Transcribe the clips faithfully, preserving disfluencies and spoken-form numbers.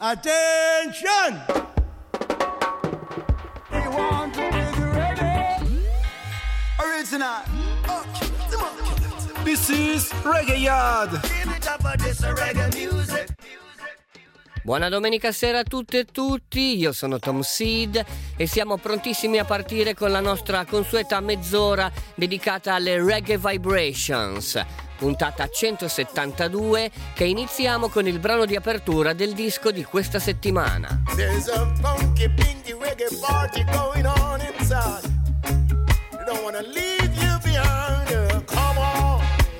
Attention! We want to be reggae. Original. This is Reggae Yard. Buona domenica sera a tutte e tutti, io sono Tom Seed e siamo prontissimi a partire con la nostra consueta mezz'ora dedicata alle Reggae Vibrations, puntata centosettantadue, che iniziamo con il brano di apertura del disco di questa settimana. There's a funky pinky reggae party going on inside. You don't wanna leave you behind. uh, Come on,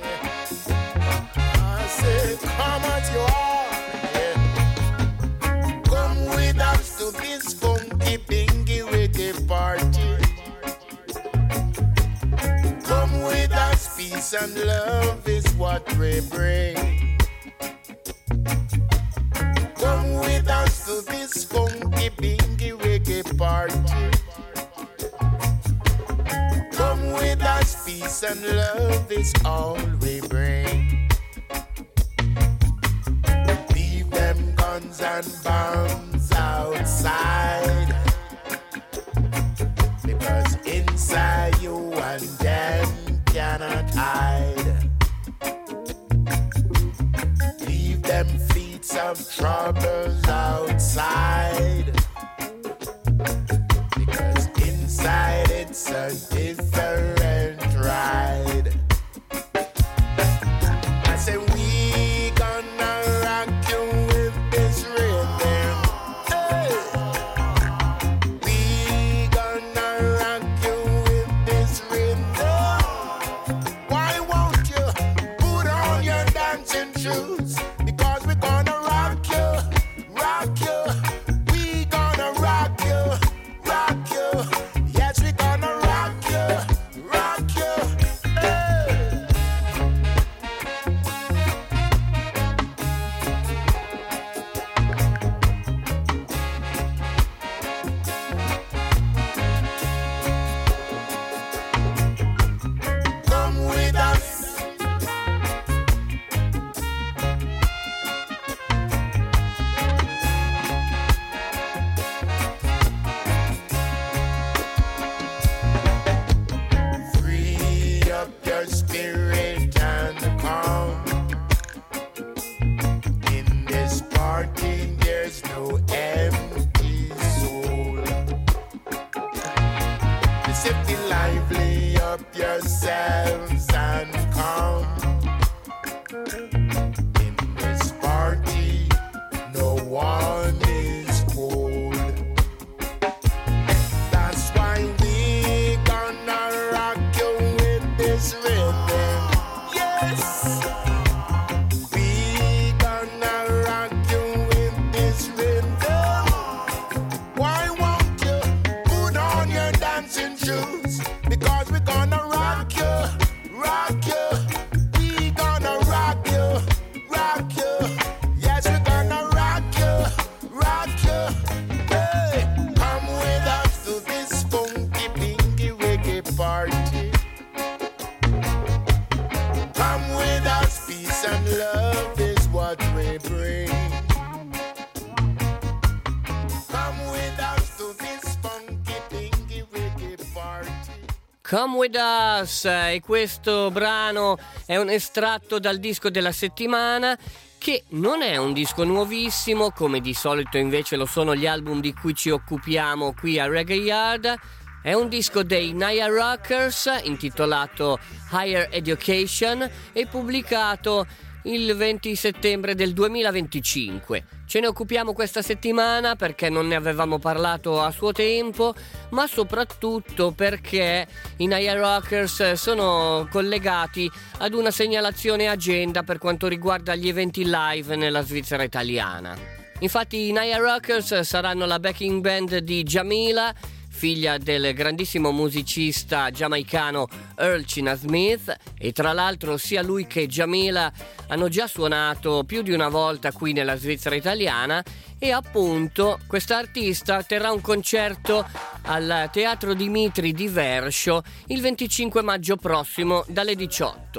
I say come as you are, yeah. Come with us to this funky pinky reggae party. Come with us, peace and love is what we bring. Come with us to this funky pinky reggae party. Come with us, peace and love is all we bring. Leave them guns and bombs outside, because inside you and them cannot hide. Leave them fleets of troubles outside, because inside it's a different ride. I say we gonna rock you with this rhythm. Hey. We gonna rock you with this rhythm. Why won't you put on your dancing shoes? Because we're gonna rock you, rock you. We gonna rock you, rock you. Yes, we're gonna rock you, rock you. Hey. Come with us. Free up your spirit and come. In this party, there's no empty soul. Just be lively up yourselves and come. In this party, no one is cold. That's why we gonna rock you with this rhythm. Yes, we gonna rock you with this rhythm. Why won't you put on your dancing shoes? Because we're gonna rock you, rock you. We gonna rock you, rock you. Yes, we're gonna rock you, rock you. Hey, come with us to this funky pinky reggae party. Come with us, peace and love is what we bring. Come with us to this funky pinky reggae party. Come With Us, e questo brano è un estratto dal disco della settimana, che non è un disco nuovissimo, come di solito invece lo sono gli album di cui ci occupiamo qui a Reggae Yard. È un disco dei Naya Rockers intitolato Higher Education e pubblicato il venti settembre del duemilaventicinque. Ce ne occupiamo questa settimana perché non ne avevamo parlato a suo tempo, ma soprattutto perché i Naya Rockers sono collegati ad una segnalazione agenda per quanto riguarda gli eventi live nella Svizzera italiana. Infatti i Naya Rockers saranno la backing band di Jamila, figlia del grandissimo musicista giamaicano Earl China Smith, e tra l'altro sia lui che Jamila hanno già suonato più di una volta qui nella Svizzera italiana, e appunto questa artista terrà un concerto al Teatro Dimitri di Verscho il venticinque maggio prossimo dalle diciotto.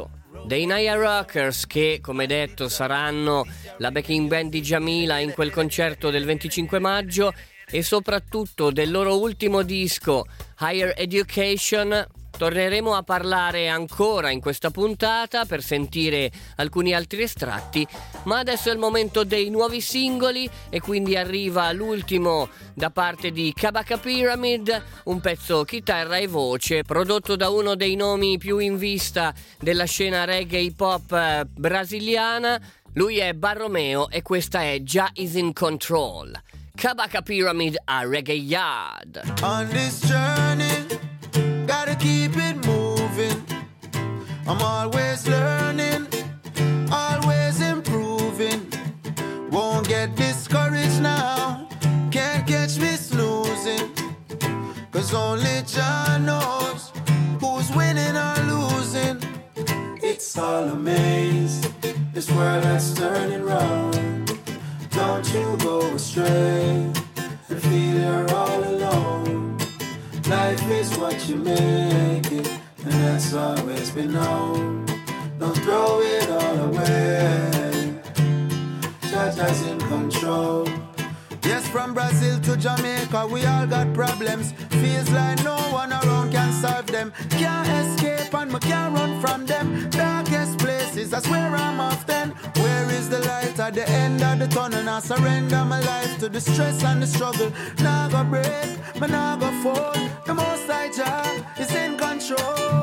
dei Naya Rockers, che come detto saranno la backing band di Jamila in quel concerto del venticinque maggio, e soprattutto del loro ultimo disco Higher Education. Torneremo a parlare ancora in questa puntata per sentire alcuni altri estratti, ma adesso è il momento dei nuovi singoli e quindi arriva l'ultimo da parte di Kabaka Pyramid, un pezzo chitarra e voce prodotto da uno dei nomi più in vista della scena reggae hip hop brasiliana. Lui è Barromeo e questa è Jah Is In Control. Kabaka Pyramid a Reggae Yard. On this journey, gotta keep it moving. I'm always learning, always improving. Won't get discouraged now, can't catch me snoozing. Cause only Jah knows who's winning or losing. It's all a maze, this world that's turning round. Don't you go astray and feel you're all alone. Life is what you make it, and that's always been known. Don't throw it all away, Jah Jah's in control. Yes, from Brazil to Jamaica, we all got problems. Feels like no one around can solve them. Can't escape and we can't run from them. Darkest places, that's where I'm often. Where is the light at the end of the tunnel? Now surrender my life to the stress and the struggle. Now go break, but now go fall. The Most High Jah is in control.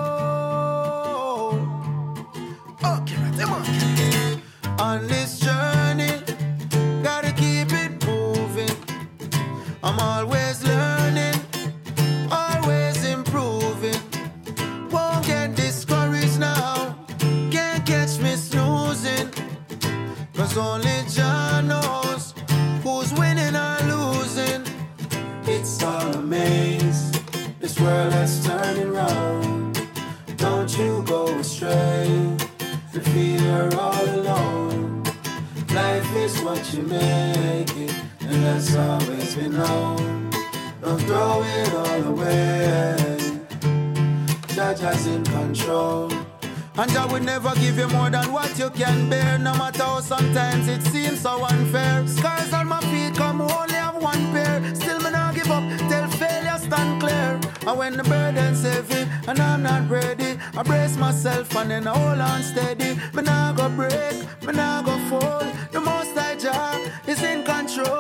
Okay, right, okay. On this journey, gotta keep it moving. I'm always learning, always improving. Won't get discouraged now, can't catch me snoozing. Cause only Jah knows who's winning or losing. It's all a maze, this world that's turning round. Don't you go astray and feel you're all alone. Life is what you make it, and that's always been known. Don't throw it all away, Jah Jah's in control. And Jah would never give you more than what you can bear. No matter how sometimes it seems so unfair. Scars on my feet come, only have one pair. Still me not give up, till failure stand clear. And when the burden's heavy and I'm not ready, I brace myself and then I hold on steady. Me not go break, me not go fall. The Most High Jah is in control.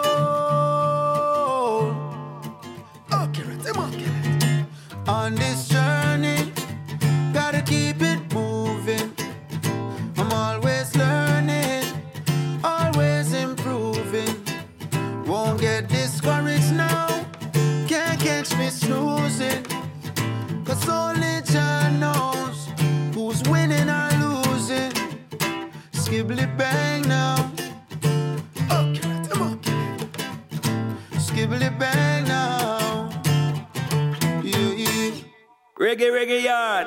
Okay, right, okay. On this journey, gotta keep it moving. I'm always learning, always improving. Won't get discouraged now, can't catch me snoozing. Cause only Jah knows who's winning or losing. Skibbly bang now. Okay, I'm okay. Skibbly bang now. Yeah, yeah. Reggae, reggae yard.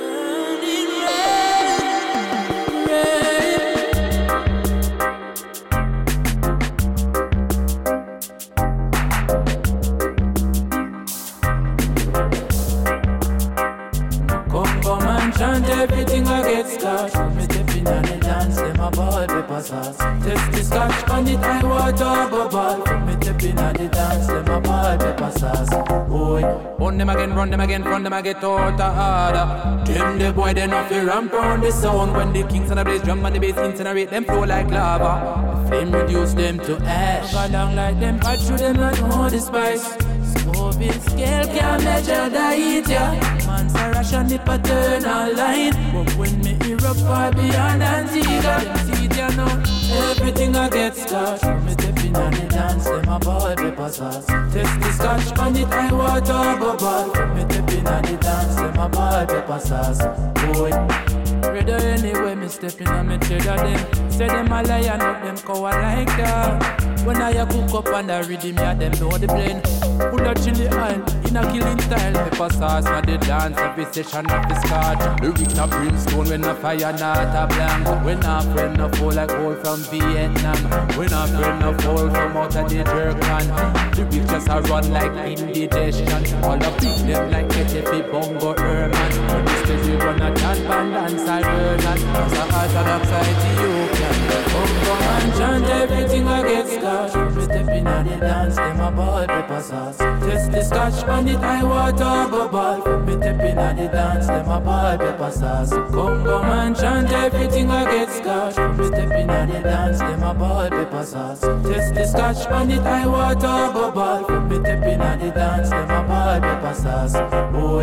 Come, come and chant everything I get scotch. Me stepping on the dance, them a ball paper sauce. Test the scotch on it, I water bubble. Me stepping on the dance, them a ball paper sauce. Boy, run them again, run them again, run them again, out of order. Them the boy, they not feel ramp round the sound. When the kings and the bass drum and the bass incinerate them flow like lava. The flame reduce them to ash. Go down like them, patch through them not know the spice. Scoville scale can't measure the heat, yeah. Man's a ration the paternal line. But when me erupt far beyond Antigua, them see it, you know. Everything I get scotch. Me stepping on the dance, them a ball paper sauce. Test the scotch on it, I water bubble. Me stepping on the dance, them a ball paper sauce. Boy, ready anyway, me stepping on me cheddar them. Say them a lion, but them coward like that. When I fire cook up and the rhythm, yeah, them know the blend. Put a chili oil in a killing style. Pepper sauce na the dance, every session of the scotch. Lyrics a brimstone when a fire not a blank. When a friend no fall like gold from Vietnam. When a friend no fall from out of the jerkin. Lyrics just a run like indigestion. All the big them like get a big bongo Herman. When this stage we run a chant band dance all version. As a orthodox Ethiopian. Come come and chant everything I get scotch. We step in on the dance, them a ball pepper sauce. Test the scotch on it, I water bubble. From me step in on the dance, them a ball pepper sauce. Come come and chant everything I get scotch. From me step in on the dance, them a ball pepper sauce. Test the scotch on it, I water bubble. From me step in on the dance, them a ball pepper sauce. Boy.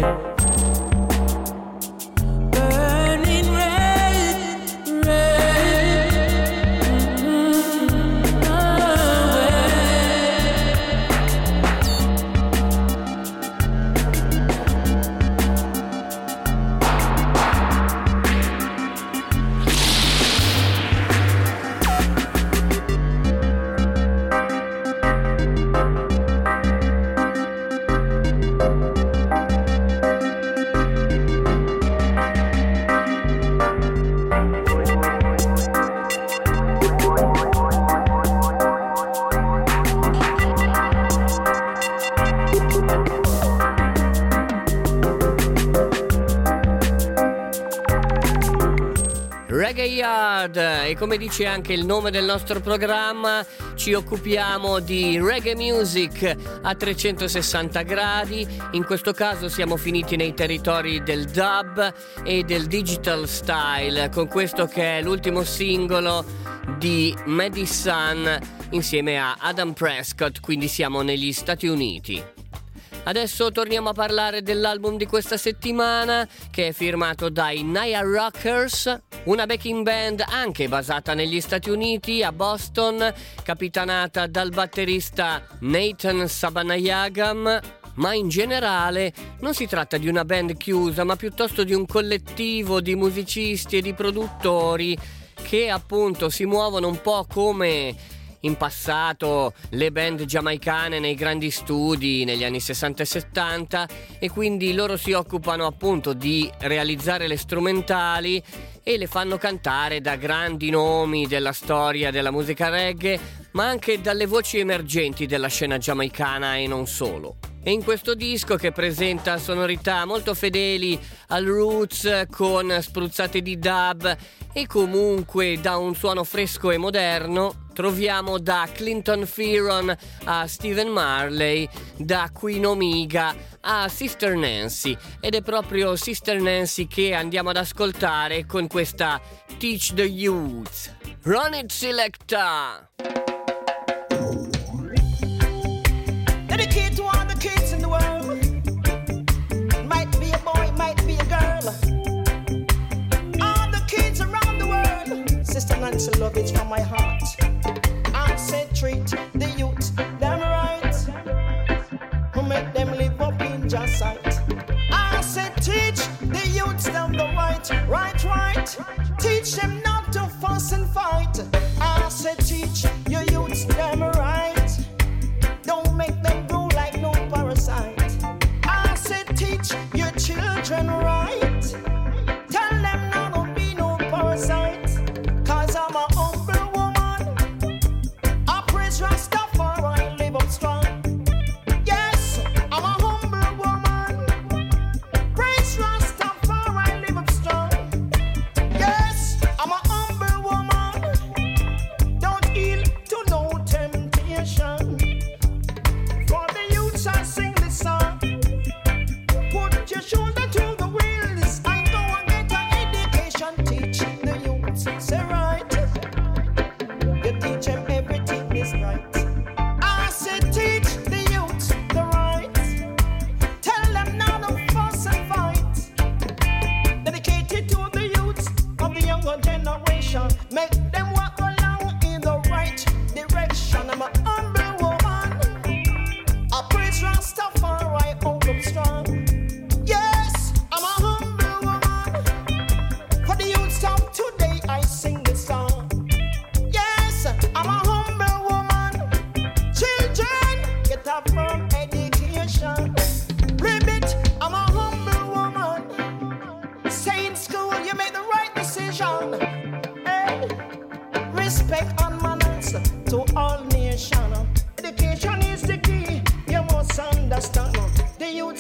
Burning red, red. Reggae Yard, e come dice anche il nome del nostro programma, ci occupiamo di reggae music a trecentosessanta gradi. In questo caso siamo finiti nei territori del dub e del digital style, con questo che è l'ultimo singolo di Madison insieme a Adam Prescott, quindi siamo negli Stati Uniti. Adesso torniamo a parlare dell'album di questa settimana, che è firmato dai Naya Rockers, una backing band anche basata negli Stati Uniti, a Boston, capitanata dal batterista Nathan Sabanayagam. Ma in generale non si tratta di una band chiusa, ma piuttosto di un collettivo di musicisti e di produttori che appunto si muovono un po' come in passato le band giamaicane nei grandi studi negli anni sessanta e settanta, e quindi loro si occupano appunto di realizzare le strumentali e le fanno cantare da grandi nomi della storia della musica reggae, ma anche dalle voci emergenti della scena giamaicana e non solo. E in questo disco, che presenta sonorità molto fedeli al roots con spruzzate di dub e comunque da un suono fresco e moderno, troviamo da Clinton Fearon a Stephen Marley, da Queen Omega a Sister Nancy, ed è proprio Sister Nancy che andiamo ad ascoltare con questa Teach the Youth. Run it, Selecta! Dedicate to all the kids in the world. Might be a boy, might be a girl. All the kids around the world. Sister Nancy, love it from my heart. I said treat the youth them right, who make them live up in just sight. I said teach the youths them the right, right, right. Teach them not to fuss and fight. I said teach your youths them right. Don't make them go like no parasite. I said teach your children right. Tell them not to be no parasite. Cause I'm a humble woman. I praise Rastafari, live up strong. Yes, I'm a humble woman.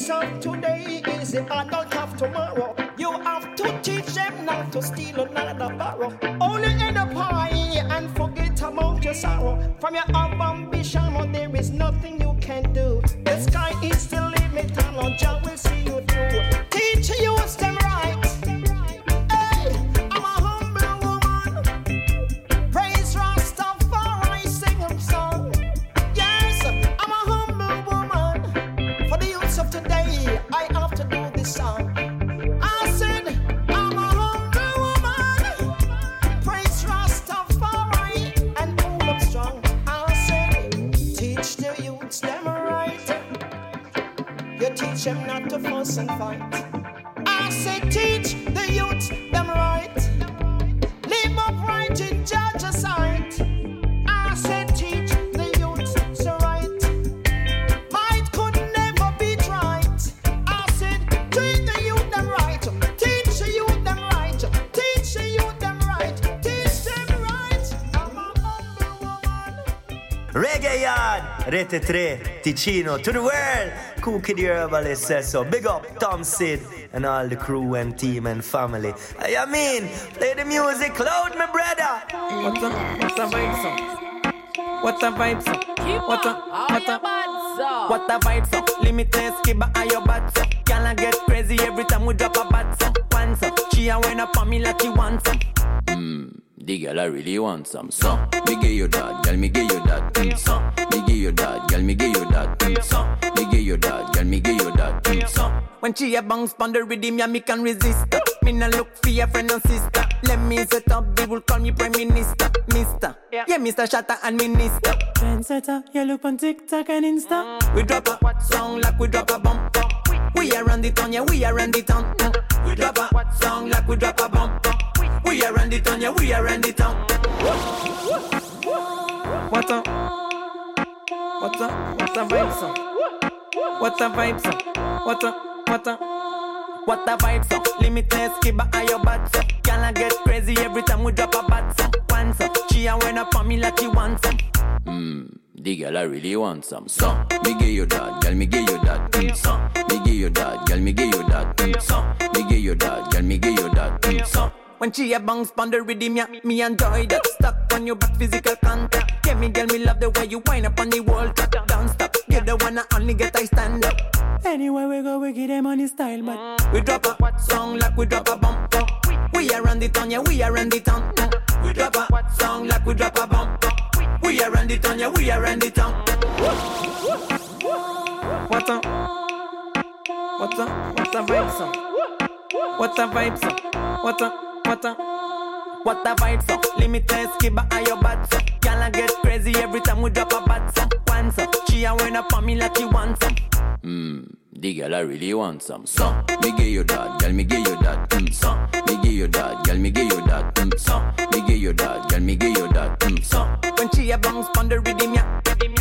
kids of today is the adult of tomorrow. You have to teach them not to steal another borrow. Only in the pie and forget about your sorrow. From your own ambition, oh, there is nothing you can do. The sky is the limit, and no job will see you through. Teach you them right. Hey, I'm a humble woman. Praise Rastafari, sing a song. Yes, I'm a humble woman. For the youths of today, I have to do this song. I said, I'm a humble woman. Praise Rastafari and hold up strong. I said, teach the youths them right. You teach them not to fuss and fight. I said, teach the youths them right. Live upright in Judge's sight. I said, teach the youths so right. Might could never be right. I said, teach the youth them right. Teach the youth them right. Teach the youth them right. Teach them right. I'm a humble woman. Reggae Yard, Rete tre, Ticino, to the world. Cookie the herbalist says so. Big up Tom Sid and all the crew and team and family. I mean, play the music loud, my brother. What a, what a vibe song. What a vibe song. What a, what a, what a vibe song. Limitless, Kiba and your bad song. Can I get crazy every time we drop a bad song? One song, she a went up on me like she wants some. Mmm, the girl I really want some. So, me give you that, girl, me give you that. Mm, so, me give you that, girl, me give you that. Mm, so, me give you that, girl, me give you that. Mm, so, when she a bounce pon the rhythm, yeah, me can resist her. Me no look for your friend and sister. Let me set up, they will call me Prime Minister, Mister. Yeah, yeah Mister Shatta and Minister. Trendsetter, you look on TikTok and Insta. We drop a what song like we drop a bomb. We are run the town, yeah, we are run the town. We drop a what song like we drop a bomb. We are run the town, yeah, we are run the town. What a, what a, what a vibe song. What a vibe song. What a, what a, what a vibe song. Limitless, Kiba and your bad song. Can I get crazy every time we drop a bad song? One song, she a went up on me like she wants some. Mmm, the girl I really want some. So, me give you that, girl, me give you that. Mm, so, me give you that, girl, me give you that. Mm, so, me give you that, girl, me give you that. Mm, so, when she a bounce pon the rhythm, yeah, me enjoy that. Stuck on your back, physical contact. Yeah, me girl, me love the way you wind up on the wall. Don't stop, you're the one I only get I stand up. Anywhere we go, we get them on the style, but we drop a what song like we drop a bomb. We are run the town, yeah, we are run the town. We drop a what song like we drop a bomb. We are run the town, yeah, we are run the town. What a, what a, what a vibe song. What a vibe song. What a, what a, what a vibe song. Limitless, Kiba and your bad song. Can I get crazy every time we drop a bad song? One song, she a went up on me like she wants some. Mmm, the girl I really want some. So, me give you that, girl, me give you that. Mm, so, me give you that, girl, me give you that. Mm, so, me give you that, girl, me give you that. Mm, so, when she a bounce pon the rhythm, yeah.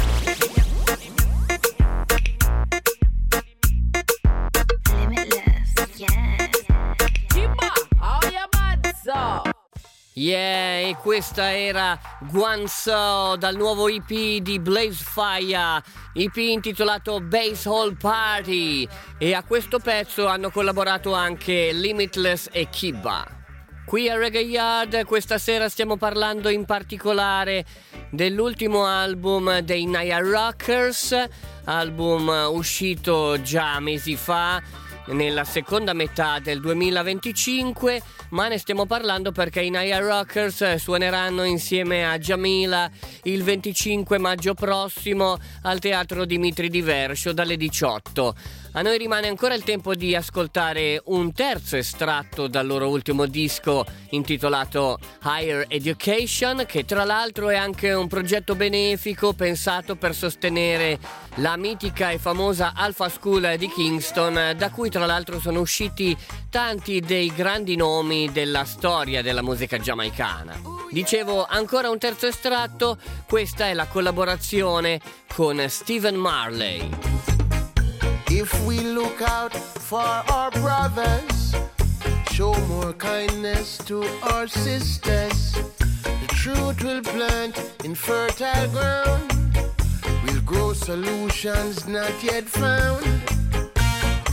Limitless, yeah. Kiba, how you bad so? Yeah, e questa era Guangzhou dal nuovo E P di Blaze Fire, E P intitolato Bass Hall Party, e a questo pezzo hanno collaborato anche Limitless e Kiba. Qui a Reggae Yard questa sera stiamo parlando in particolare dell'ultimo album dei Naya Rockers, album uscito già mesi fa, nella seconda metà del duemilaventicinque, ma ne stiamo parlando perché i Naya Rockers suoneranno insieme a Jamila il venticinque maggio prossimo al Teatro Dimitri di Versio dalle diciotto. A noi rimane ancora il tempo di ascoltare un terzo estratto dal loro ultimo disco intitolato Higher Education, che tra l'altro è anche un progetto benefico pensato per sostenere la mitica e famosa Alpha School di Kingston, da cui tra l'altro sono usciti tanti dei grandi nomi della storia della musica giamaicana. Dicevo, ancora un terzo estratto, questa è la collaborazione con Stephen Marley. If we look out for our brothers, show more kindness to our sisters, the truth will plant in fertile ground, will grow solutions not yet found.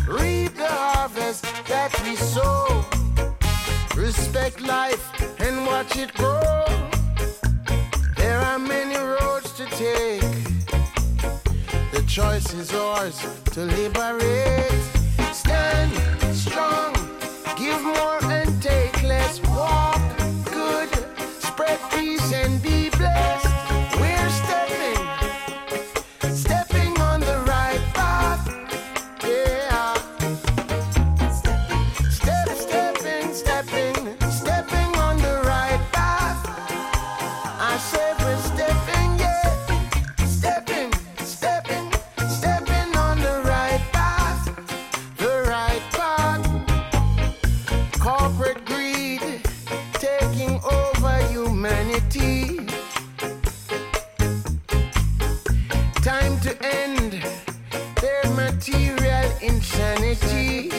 reap the harvest that we sow. Respect life and watch it grow. There are many roads to take. The choice is ours to liberate. Stand strong, give more and take less. Walk good, spread peace and be blessed. We're stepping, stepping on the right path. Yeah. Step, stepping, stepping, stepping on the right path. I said we're stepping, yeah. Stepping, stepping, stepping on the right path. The right path. Corporate greed taking over humanity. Time to end their material insanity.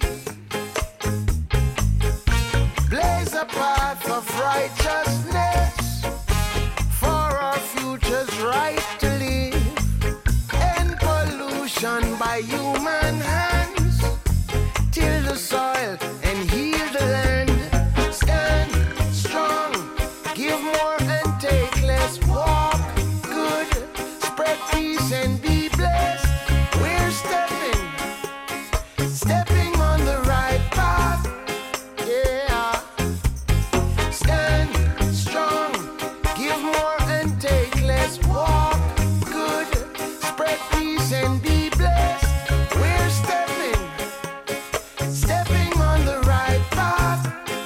Blaze a path of righteousness for our future's right to live. End pollution by human hands. Till the soil and heal the land. Stand strong, give more and take less. Walk good, spread peace and be blessed. We're stepping, stepping on the right path. Yeah. Stand strong, give more and take less. Walk good, spread peace and be blessed. We're stepping, stepping on the right path.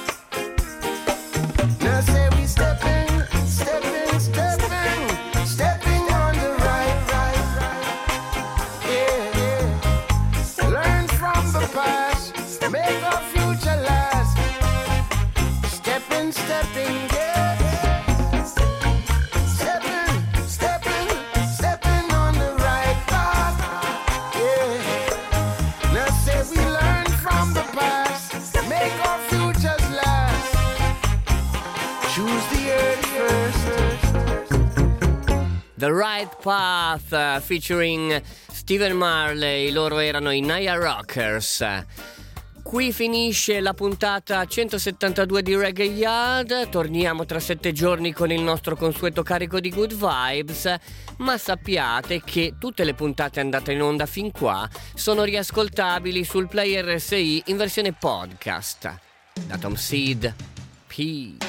Now say we stepping, stepping, stepping, stepping on the right, right, right. Yeah, yeah. Learn from the past, make our future last. Stepping, stepping, yeah. Stepping, stepping, stepping on the right path. Yeah. Now say we learn from the past, make our futures last. Choose the earth first. The Right Path, uh, featuring Stephen Marley. Loro erano i Naya Rockers. Qui finisce la puntata centosettantadue di Reggae Yard. Torniamo tra sette giorni con il nostro consueto carico di good vibes, ma sappiate che tutte le puntate andate in onda fin qua sono riascoltabili sul Play R S I in versione podcast. Da Tom Seed, peace.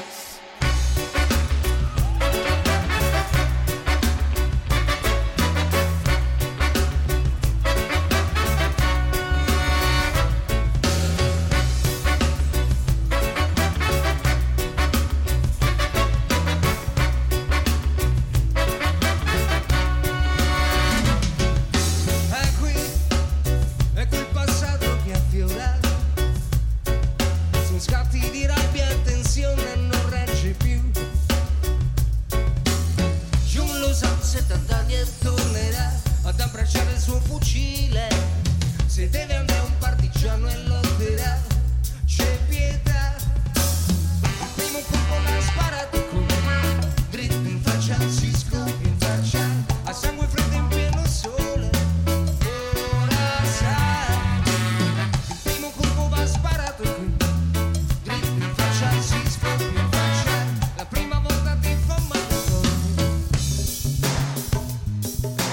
È qui, ecco il passato che affiora. Sono scatti di rabbia e tensione e non regge più. Jun lo sa, settanta anni e tornerà ad abbracciare il suo fucile. Se deve andare un partigiano e lotterà, c'è pietà. Il primo colpo l'ha sparato con dritto in faccia, si scoppia in faccia, a sangue freddo in pieno sole. Ora sa, il primo colpo va sparato qui, dritto in faccia, si scoppia in faccia, la prima volta ti fa male.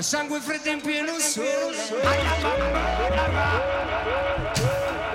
sangue freddo in pieno sole.